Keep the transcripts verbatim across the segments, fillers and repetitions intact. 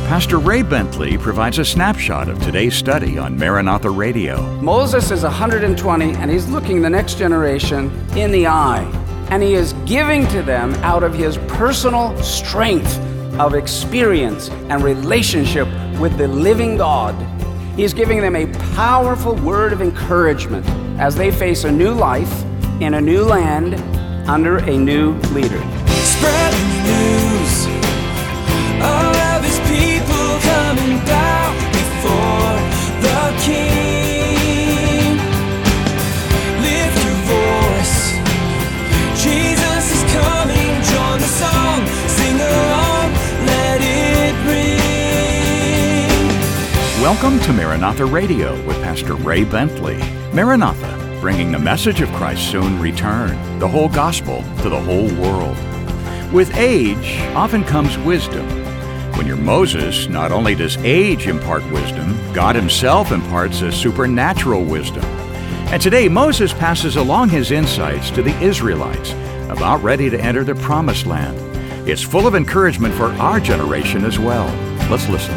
Pastor Ray Bentley provides a snapshot of today's study on Maranatha Radio. Moses is one hundred twenty, and he's looking the next generation in the eye, and he is giving to them out of his personal strength of experience and relationship with the living God. He's giving them a powerful word of encouragement as they face a new life in a new land under a new leader. Spreading the news, all of his people coming down before the King. Lift your voice, Jesus is coming. Join the song, sing along, let it ring. Welcome to Maranatha Radio with Pastor Ray Bentley. Maranatha, bringing the message of Christ's soon return, the whole gospel to the whole world. With age often comes wisdom. When you're Moses, not only does age impart wisdom, God himself imparts a supernatural wisdom. And today, Moses passes along his insights to the Israelites, about ready to enter the promised land. It's full of encouragement for our generation as well. Let's listen.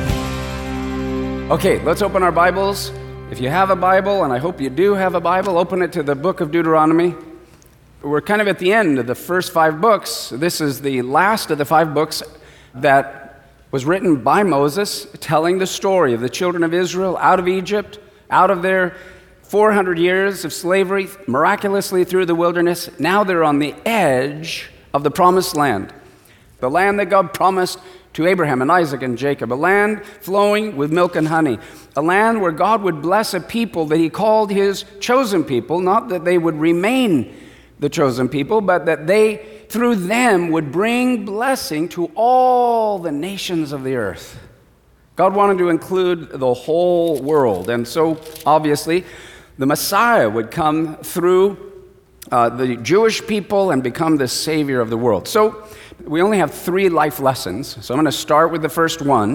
Okay, let's open our Bibles. If you have a Bible, and I hope you do have a Bible, open it to the book of Deuteronomy. We're kind of at the end of the first five books. This is the last of the five books that was written by Moses, telling the story of the children of Israel out of Egypt, out of their four hundred years of slavery, miraculously through the wilderness. Now they're on the edge of the promised land, the land that God promised to Abraham and Isaac and Jacob, a land flowing with milk and honey, a land where God would bless a people that he called his chosen people, not that they would remain the chosen people, but that they, through them, would bring blessing to all the nations of the earth. God wanted to include the whole world, and so obviously the Messiah would come through uh, the Jewish people and become the Savior of the world. So we only have three life lessons, so I'm going to start with the first one.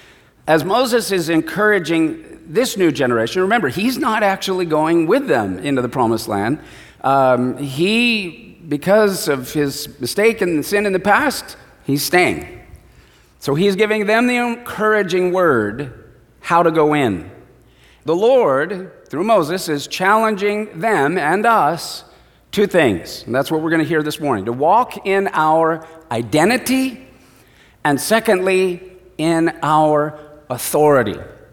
As Moses is encouraging this new generation, remember, he's not actually going with them into the promised land. Um, he, because of his mistake and sin in the past, he's staying. So he's giving them the encouraging word how to go in. The Lord, through Moses, is challenging them and us two things. And that's what we're going to hear this morning. To walk in our identity, and secondly, in our authority.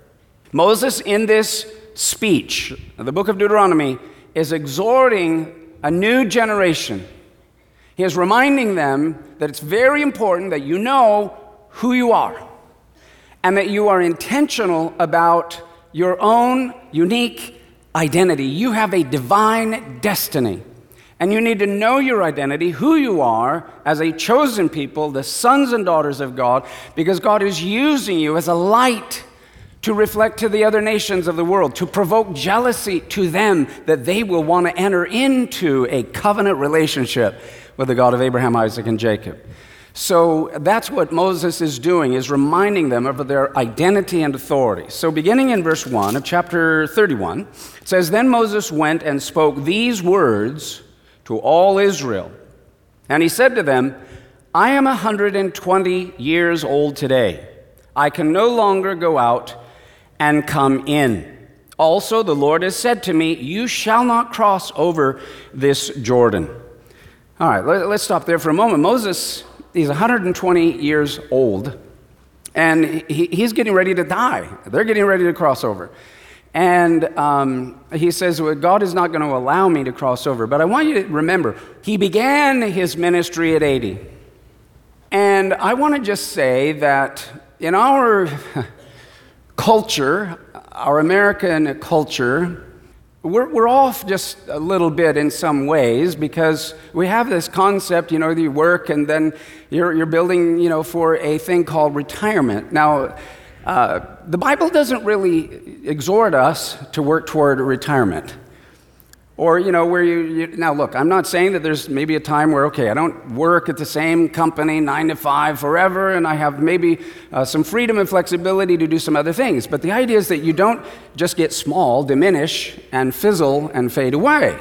Moses, in this speech, the book of Deuteronomy, is exhorting a new generation. He is reminding them that it's very important that you know who you are and that you are intentional about your own unique identity. You have a divine destiny, and you need to know your identity, who you are as a chosen people, the sons and daughters of God, because God is using you as a light to reflect to the other nations of the world, to provoke jealousy to them that they will want to enter into a covenant relationship with the God of Abraham, Isaac, and Jacob. So that's what Moses is doing, is reminding them of their identity and authority. So beginning in verse one of chapter thirty-one, it says, "Then Moses went and spoke these words to all Israel. And he said to them, I am one hundred twenty years old today. I can no longer go out and come in. Also, the Lord has said to me, you shall not cross over this Jordan." All right, let's stop there for a moment. Moses, he's one hundred twenty years old, and he, he's getting ready to die. They're getting ready to cross over. And um, he says, well, God is not going to allow me to cross over. But I want you to remember, he began his ministry at eighty. And I want to just say that in our culture, our American culture, we're, we're off just a little bit in some ways, because we have this concept, you know, you work and then you're, you're building, you know, for a thing called retirement. Now, uh, the Bible doesn't really exhort us to work toward retirement. Or, you know, where you, you, now look, I'm not saying that there's maybe a time where, okay, I don't work at the same company nine to five forever, and I have maybe uh, some freedom and flexibility to do some other things. But the idea is that you don't just get small, diminish, and fizzle and fade away.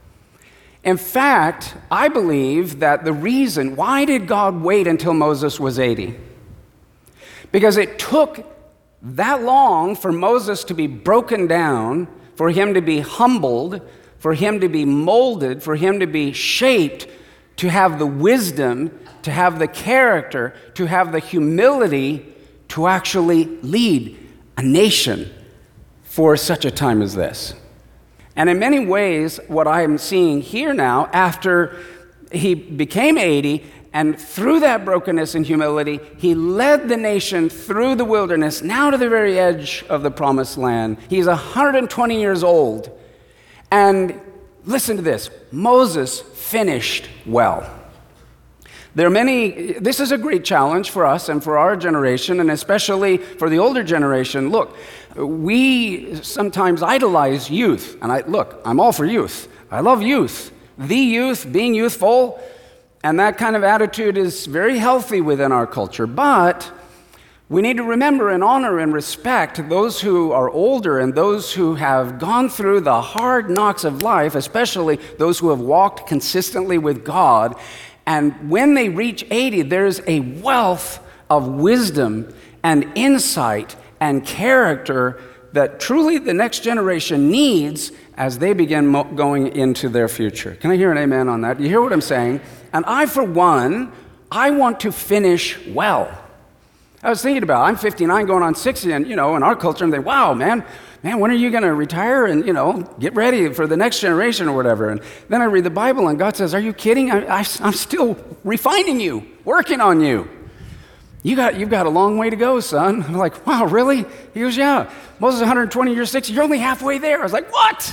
In fact, I believe that the reason, why did God wait until Moses was eighty? Because it took that long for Moses to be broken down, for him to be humbled, for him to be molded, for him to be shaped, to have the wisdom, to have the character, to have the humility to actually lead a nation for such a time as this. And in many ways, what I am seeing here now, after he became eighty, and through that brokenness and humility, he led the nation through the wilderness, now to the very edge of the promised land. He's one hundred twenty years old. And listen to this, Moses finished well. There are many, this is a great challenge for us and for our generation, and especially for the older generation. Look, we sometimes idolize youth. And I look, I'm all for youth. I love youth. The youth, being youthful, and that kind of attitude is very healthy within our culture. But we need to remember and honor and respect those who are older and those who have gone through the hard knocks of life, especially those who have walked consistently with God. And when they reach eighty, there's a wealth of wisdom and insight and character that truly the next generation needs as they begin mo- going into their future. Can I hear an amen on that? You hear what I'm saying? And I, for one, I want to finish well. I was thinking about, I'm fifty-nine going on sixty, and, you know, in our culture, I'm thinking, wow, man, man, when are you going to retire and, you know, get ready for the next generation or whatever? And then I read the Bible, and God says, are you kidding? I, I, I'm still refining you, working on you. You got, you've got a long way to go, son. I'm like, wow, really? He goes, yeah. Moses is one hundred twenty years sixty. You're only halfway there. I was like, what?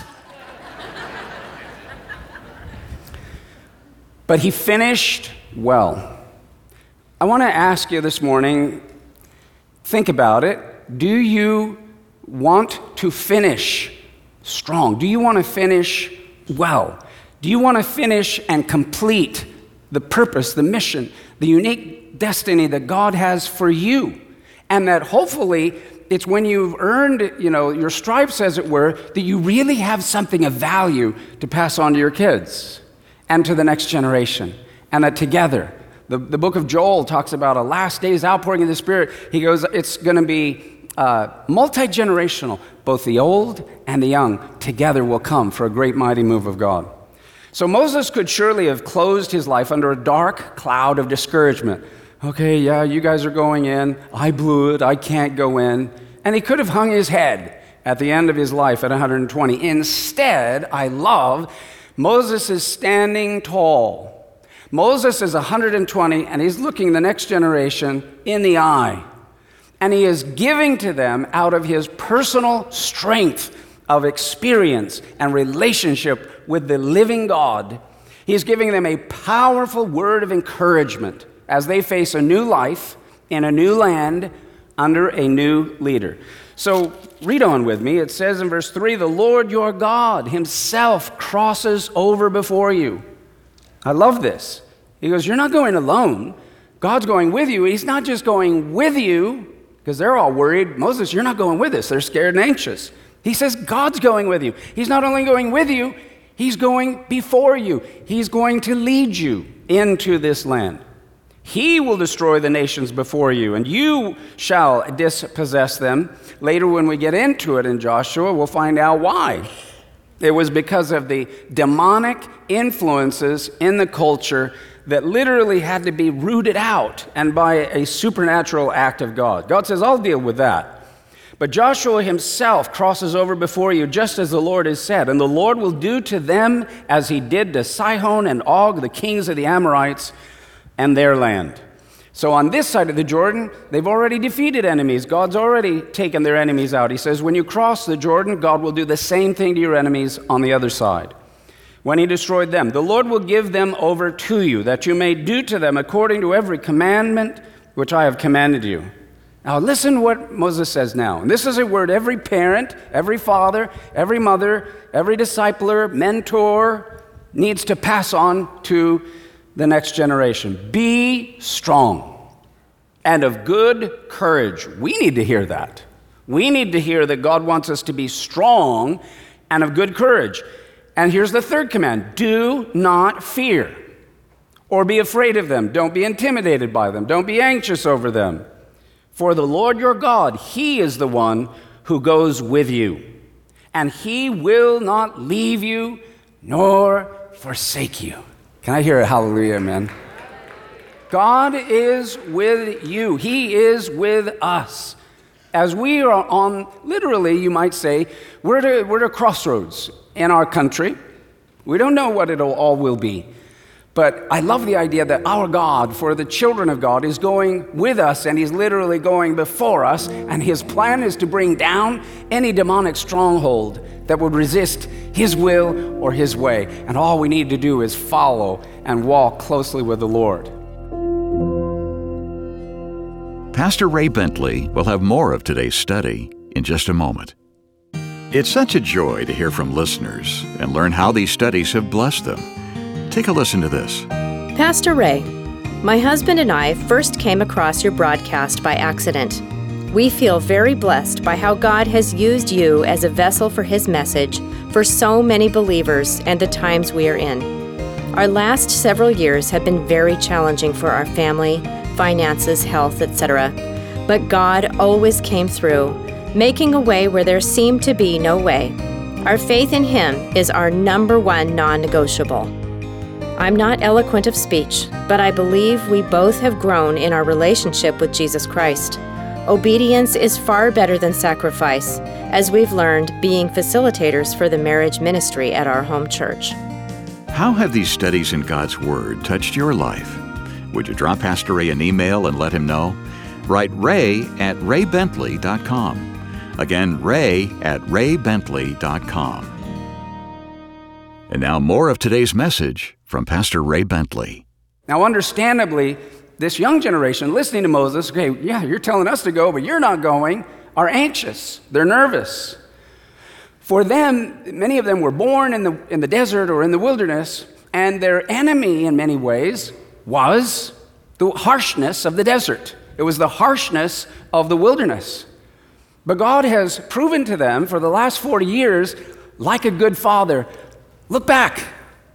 But he finished well. I want to ask you this morning, think about it. Do you want to finish strong? Do you want to finish well? Do you want to finish and complete the purpose, the mission, the unique destiny that God has for you? And that hopefully it's when you've earned, you know, your stripes, as it were, that you really have something of value to pass on to your kids and to the next generation. And that together, the, the book of Joel talks about a last days outpouring of the Spirit. He goes, it's going to be uh, multi-generational. Both the old and the young together will come for a great mighty move of God. So Moses could surely have closed his life under a dark cloud of discouragement. Okay, yeah, you guys are going in. I blew it. I can't go in. And he could have hung his head at the end of his life at one hundred twenty. Instead, I love, Moses is standing tall. Moses is one hundred twenty, and he's looking the next generation in the eye. And he is giving to them out of his personal strength of experience and relationship with the living God. He's giving them a powerful word of encouragement as they face a new life in a new land under a new leader. So read on with me. It says in verse three, the Lord your God himself crosses over before you. I love this. He goes, you're not going alone. God's going with you. He's not just going with you, because they're all worried. Moses, you're not going with us. They're scared and anxious. He says, God's going with you. He's not only going with you, he's going before you. He's going to lead you into this land. He will destroy the nations before you, and you shall dispossess them. Later, when we get into it in Joshua, we'll find out why. It was because of the demonic influences in the culture that literally had to be rooted out, and by a supernatural act of God. God says, I'll deal with that. But Joshua himself crosses over before you, just as the Lord has said, and the Lord will do to them as he did to Sihon and Og, the kings of the Amorites, and their land. So on this side of the Jordan, they've already defeated enemies. God's already taken their enemies out. He says, when you cross the Jordan, God will do the same thing to your enemies on the other side. When he destroyed them, the Lord will give them over to you, that you may do to them according to every commandment which I have commanded you. Now listen what Moses says now. And this is a word every parent, every father, every mother, every discipler, mentor needs to pass on to the next generation. Be strong and of good courage. We need to hear that. We need to hear that God wants us to be strong and of good courage. And here's the third command. Do not fear or be afraid of them. Don't be intimidated by them. Don't be anxious over them. For the Lord your God, he is the one who goes with you, and he will not leave you nor forsake you. Can I hear a hallelujah, amen? God is with you. He is with us. As we are on, literally, you might say, we're at a, we're at a crossroads in our country. We don't know what it all will be. But I love the idea that our God, for the children of God, is going with us, and he's literally going before us, and his plan is to bring down any demonic stronghold that would resist his will or his way. And all we need to do is follow and walk closely with the Lord. Pastor Ray Bentley will have more of today's study in just a moment. It's such a joy to hear from listeners and learn how these studies have blessed them. Take a listen to this. Pastor Ray, my husband and I first came across your broadcast by accident. We feel very blessed by how God has used you as a vessel for his message for so many believers and the times we are in. Our last several years have been very challenging for our family, finances, health, et cetera. But God always came through, making a way where there seemed to be no way. Our faith in him is our number one non-negotiable. I'm not eloquent of speech, but I believe we both have grown in our relationship with Jesus Christ. Obedience is far better than sacrifice, as we've learned being facilitators for the marriage ministry at our home church. How have these studies in God's Word touched your life? Would you drop Pastor Ray an email and let him know? Write ray at ray bentley dot com. Again, ray at ray bentley dot com. And now more of today's message from Pastor Ray Bentley. Now, understandably, this young generation listening to Moses, okay, yeah, you're telling us to go, but you're not going, are anxious. They're nervous. For them, many of them were born in the, in the desert or in the wilderness, and their enemy in many ways was the harshness of the desert. It was the harshness of the wilderness. But God has proven to them for the last forty years, like a good father, look back.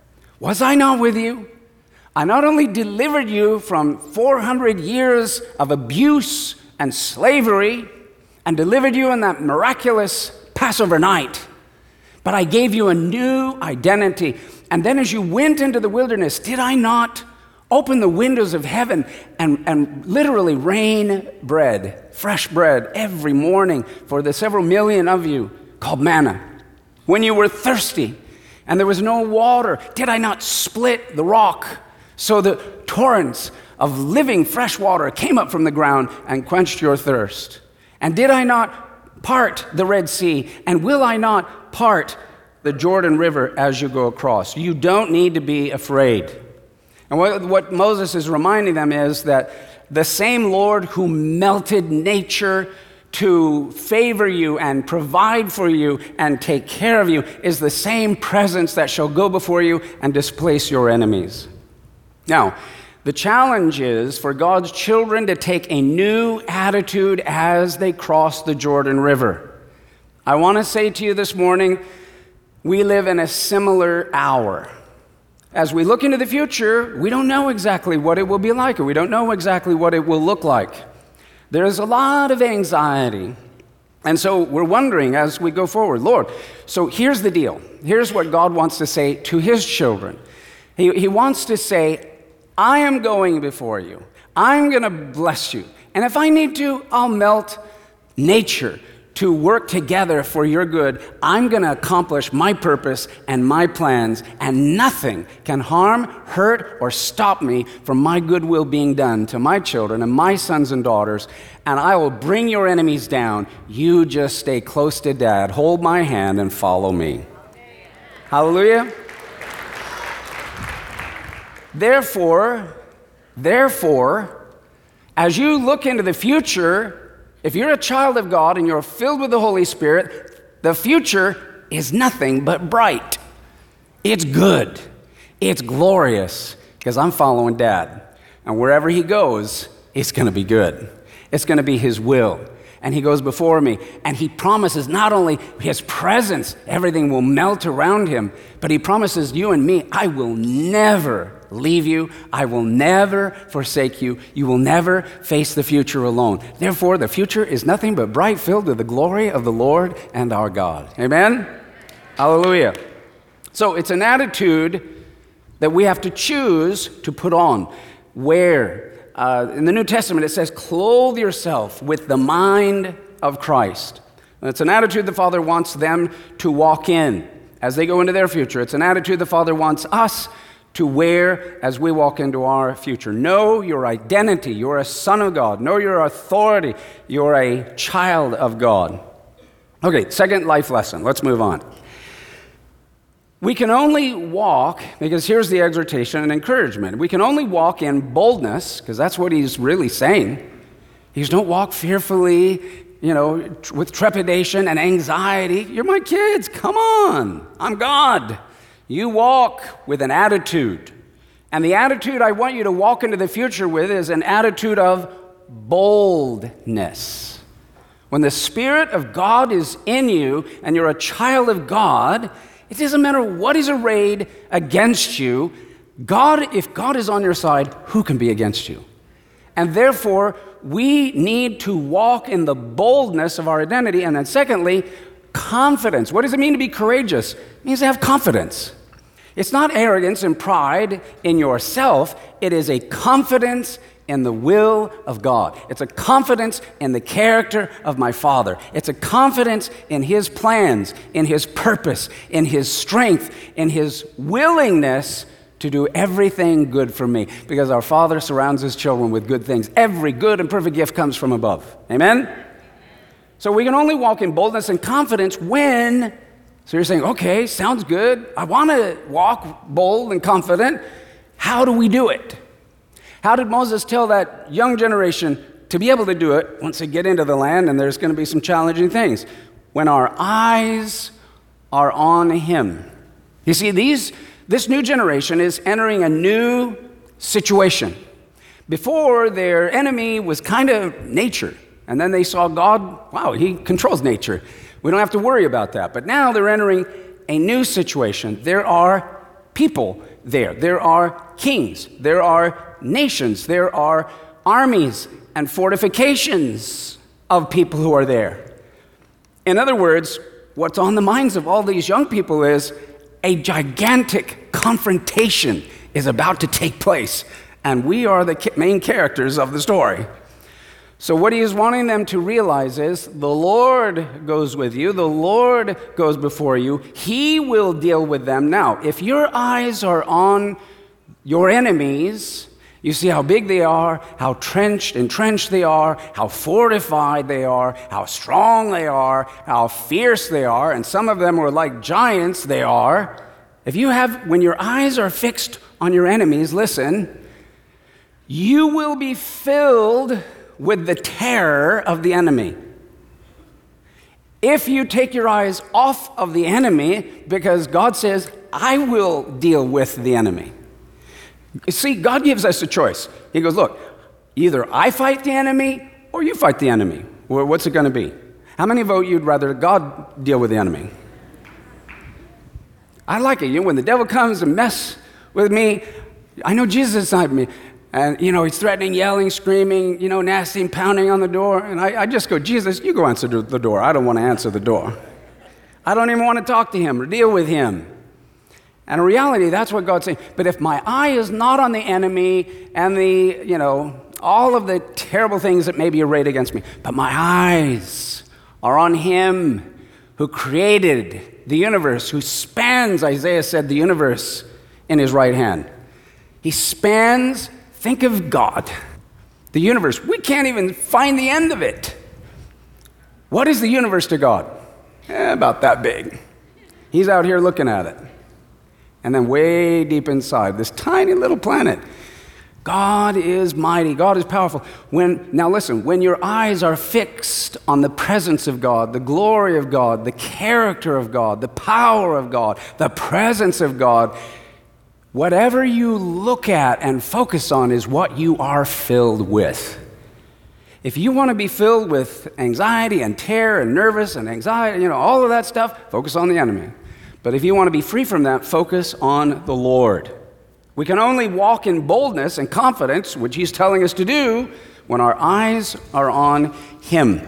Was I not with you? I not only delivered you from four hundred years of abuse and slavery and delivered you in that miraculous Passover night, but I gave you a new identity. And then as you went into the wilderness, did I not open the windows of heaven and, and literally rain bread, fresh bread, every morning for the several million of you called manna? When you were thirsty and there was no water, did I not split the rock so the torrents of living fresh water came up from the ground and quenched your thirst? And did I not part the Red Sea? And will I not part the Jordan River as you go across? You don't need to be afraid. And what, what Moses is reminding them is that the same Lord who melted nature to favor you and provide for you and take care of you is the same presence that shall go before you and displace your enemies. Now, the challenge is for God's children to take a new attitude as they cross the Jordan River. I want to say to you this morning, we live in a similar hour. As we look into the future, we don't know exactly what it will be like, or we don't know exactly what it will look like. There's a lot of anxiety. And so we're wondering as we go forward, Lord, so here's the deal. Here's what God wants to say to his children. He, he wants to say, I am going before you. I'm going to bless you. And if I need to, I'll melt nature to work together for your good. I'm going to accomplish my purpose and my plans, and nothing can harm, hurt, or stop me from my goodwill being done to my children and my sons and daughters, and I will bring your enemies down. You just stay close to Dad, hold my hand, and follow me. Hallelujah. Therefore, therefore, as you look into the future, if you're a child of God and you're filled with the Holy Spirit, the future is nothing but bright. It's good. It's glorious, because I'm following Dad. And wherever he goes, it's going to be good. It's going to be his will. And he goes before me, and he promises not only his presence, everything will melt around him, but he promises you and me, I will never leave you. I will never forsake you. You will never face the future alone. Therefore, the future is nothing but bright, filled with the glory of the Lord and our God. Amen? Hallelujah. So it's an attitude that we have to choose to put on. Where? Uh, in the New Testament, it says, clothe yourself with the mind of Christ. And it's an attitude the Father wants them to walk in as they go into their future. It's an attitude the Father wants us to wear as we walk into our future. Know your identity. You're a son of God. Know your authority. You're a child of God. Okay, second life lesson. Let's move on. We can only walk, because here's the exhortation and encouragement. We can only walk in boldness, because that's what he's really saying. He's don't walk fearfully, you know, with trepidation and anxiety. You're my kids. Come on. I'm God. You walk with an attitude. And the attitude I want you to walk into the future with is an attitude of boldness. When the Spirit of God is in you and you're a child of God, it doesn't matter what is arrayed against you. God, if God is on your side, who can be against you? And therefore, we need to walk in the boldness of our identity. And then secondly, confidence. What does it mean to be courageous? It means to have confidence. It's not arrogance and pride in yourself. It is a confidence in the will of God. It's a confidence in the character of my Father. It's a confidence in His plans, in His purpose, in His strength, in His willingness to do everything good for me. Because our Father surrounds His children with good things. Every good and perfect gift comes from above. Amen? So we can only walk in boldness and confidence when, so you're saying, okay, sounds good. I want to walk bold and confident. How do we do it? How did Moses tell that young generation to be able to do it once they get into the land and there's going to be some challenging things? When our eyes are on Him. You see, these this new generation is entering a new situation. Before, their enemy was kind of nature. And then they saw God, wow, He controls nature. We don't have to worry about that. But now they're entering a new situation. There are people there. There are kings. There are nations. There are armies and fortifications of people who are there. In other words, what's on the minds of all these young people is a gigantic confrontation is about to take place, and we are the main characters of the story. So what he is wanting them to realize is the Lord goes with you. The Lord goes before you. He will deal with them. Now, if your eyes are on your enemies, you see how big they are, how trenched, entrenched they are, how fortified they are, how strong they are, how fierce they are, and some of them were like giants they are. If you have, when your eyes are fixed on your enemies, listen, you will be filled with the terror of the enemy. If you take your eyes off of the enemy, because God says, I will deal with the enemy. See, God gives us a choice. He goes, look, either I fight the enemy or you fight the enemy. Well, what's it going to be? How many vote you'd rather God deal with the enemy? I like it. You know, when the devil comes and mess with me, I know Jesus is inside me. And, you know, he's threatening, yelling, screaming, you know, nasty and pounding on the door. And I, I just go, Jesus, you go answer the door. I don't want to answer the door. I don't even want to talk to him or deal with him. And in reality, that's what God's saying. But if my eye is not on the enemy and the, you know, all of the terrible things that may be arrayed against me, but my eyes are on Him who created the universe, who spans, Isaiah said, the universe in His right hand. He spans. Think of God, the universe. We can't even find the end of it. What is the universe to God? Eh, about that big. He's out here looking at it. And then way deep inside, this tiny little planet, God is mighty. God is powerful. When, now listen, when your eyes are fixed on the presence of God, the glory of God, the character of God, the power of God, the presence of God, whatever you look at and focus on is what you are filled with. If you want to be filled with anxiety and terror and nervous and anxiety, you know, all of that stuff, focus on the enemy. But if you want to be free from that, focus on the Lord. We can only walk in boldness and confidence, which he's telling us to do, when our eyes are on him.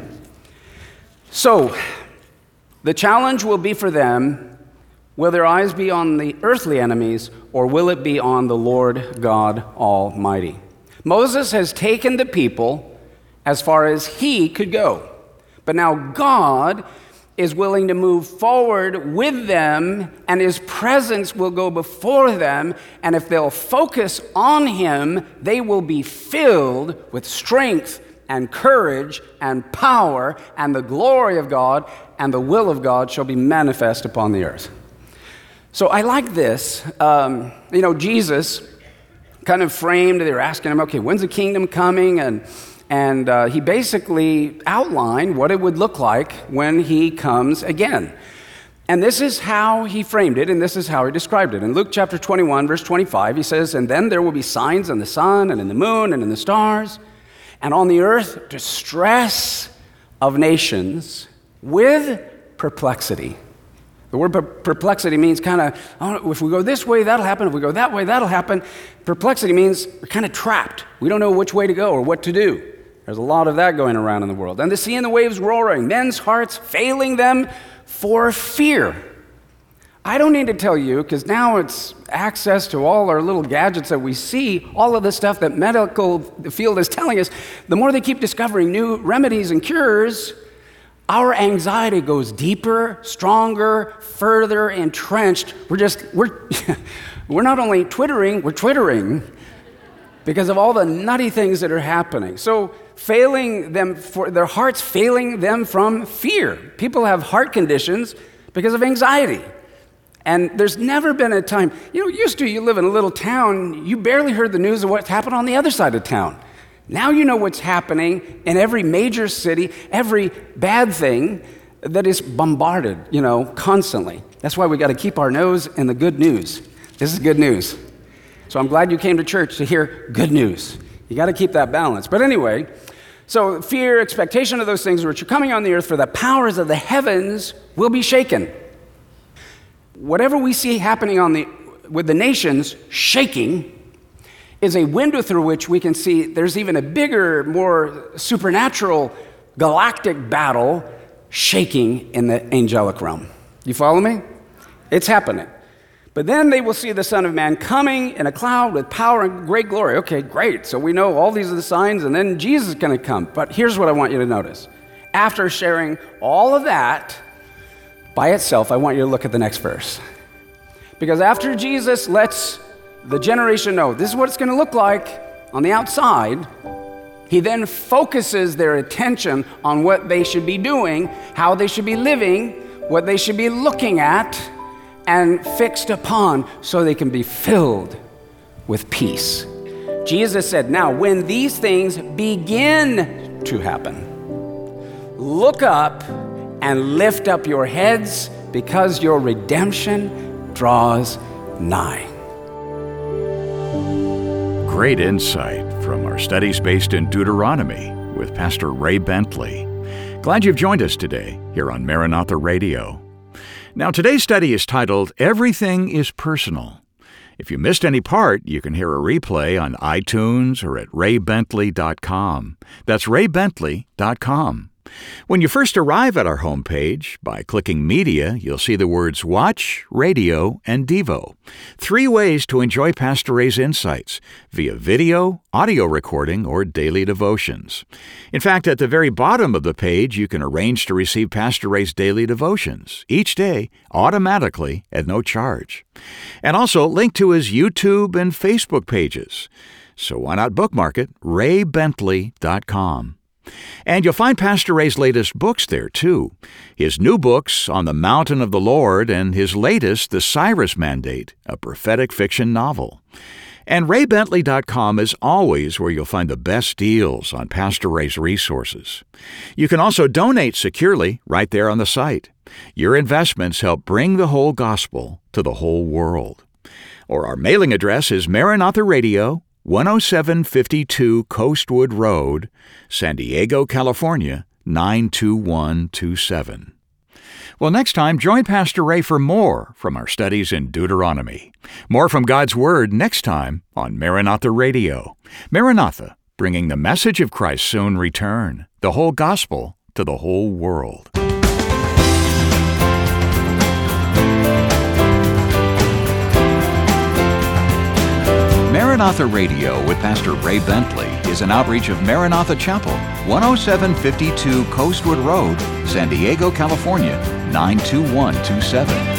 So, the challenge will be for them, will their eyes be on the earthly enemies, or will it be on the Lord God Almighty? Moses has taken the people as far as he could go. But now God is willing to move forward with them, and his presence will go before them, and if they'll focus on him, they will be filled with strength and courage and power, and the glory of God and the will of God shall be manifest upon the earth. So I like this. Um, you know, Jesus kind of framed, they were asking him, okay, when's the kingdom coming? And And uh, he basically outlined what it would look like when he comes again. And this is how he framed it, and this is how he described it. In Luke chapter twenty-one, verse twenty-five, he says, "And then there will be signs in the sun and in the moon and in the stars, and on the earth distress of nations with perplexity." The word perplexity means kind of, oh, if we go this way, that'll happen. If we go that way, that'll happen. Perplexity means we're kind of trapped. We don't know which way to go or what to do. There's a lot of that going around in the world. And the sea and the waves roaring, men's hearts failing them for fear. I don't need to tell you, because now it's access to all our little gadgets that we see, all of the stuff that medical field is telling us. The more they keep discovering new remedies and cures, our anxiety goes deeper, stronger, further entrenched. We're just, we're, we're not only twittering, we're twittering because of all the nutty things that are happening. So failing them, for their hearts failing them from fear. People have heart conditions because of anxiety. And there's never been a time, you know, used to you live in a little town, you barely heard the news of what's happened on the other side of town. Now you know what's happening in every major city, every bad thing that is bombarded, you know, constantly. That's why we got to keep our nose in the good news. This is good news. So I'm glad you came to church to hear good news. You got to keep that balance. But anyway, so fear, expectation of those things which are coming on the earth, for the powers of the heavens will be shaken. Whatever we see happening on the with the nations shaking is a window through which we can see there's even a bigger, more supernatural galactic battle shaking in the angelic realm. You follow me? It's happening. But then they will see the Son of Man coming in a cloud with power and great glory. Okay, great. So we know all these are the signs, and then Jesus is going to come. But here's what I want you to notice. After sharing all of that by itself, I want you to look at the next verse. Because after Jesus lets the generation know this is what it's going to look like on the outside, he then focuses their attention on what they should be doing, how they should be living, what they should be looking at, and fixed upon so they can be filled with peace. Jesus said, now when these things begin to happen, look up and lift up your heads because your redemption draws nigh. Great insight from our studies based in Deuteronomy with Pastor Ray Bentley. Glad you've joined us today here on Maranatha Radio. Now, today's study is titled, Everything is Personal. If you missed any part, you can hear a replay on iTunes or at ray bentley dot com. That's ray bentley dot com. When you first arrive at our homepage, by clicking Media, you'll see the words Watch, Radio, and Devo. Three ways to enjoy Pastor Ray's insights via video, audio recording, or daily devotions. In fact, at the very bottom of the page, you can arrange to receive Pastor Ray's daily devotions each day automatically at no charge. And also link to his YouTube and Facebook pages. So why not bookmark it? ray bentley dot com. And you'll find Pastor Ray's latest books there, too. His new books, On the Mountain of the Lord, and his latest, The Cyrus Mandate, a prophetic fiction novel. And ray bentley dot com is always where you'll find the best deals on Pastor Ray's resources. You can also donate securely right there on the site. Your investments help bring the whole gospel to the whole world. Or our mailing address is Maranatha Radio, one oh seven fifty-two Coastwood Road, San Diego, California, nine two one two seven. Well, next time, join Pastor Ray for more from our studies in Deuteronomy. More from God's Word next time on Maranatha Radio. Maranatha, bringing the message of Christ's soon return, the whole gospel to the whole world. Maranatha Radio with Pastor Ray Bentley is an outreach of Maranatha Chapel, one oh seven fifty-two Coastwood Road, San Diego, California, nine two one two seven.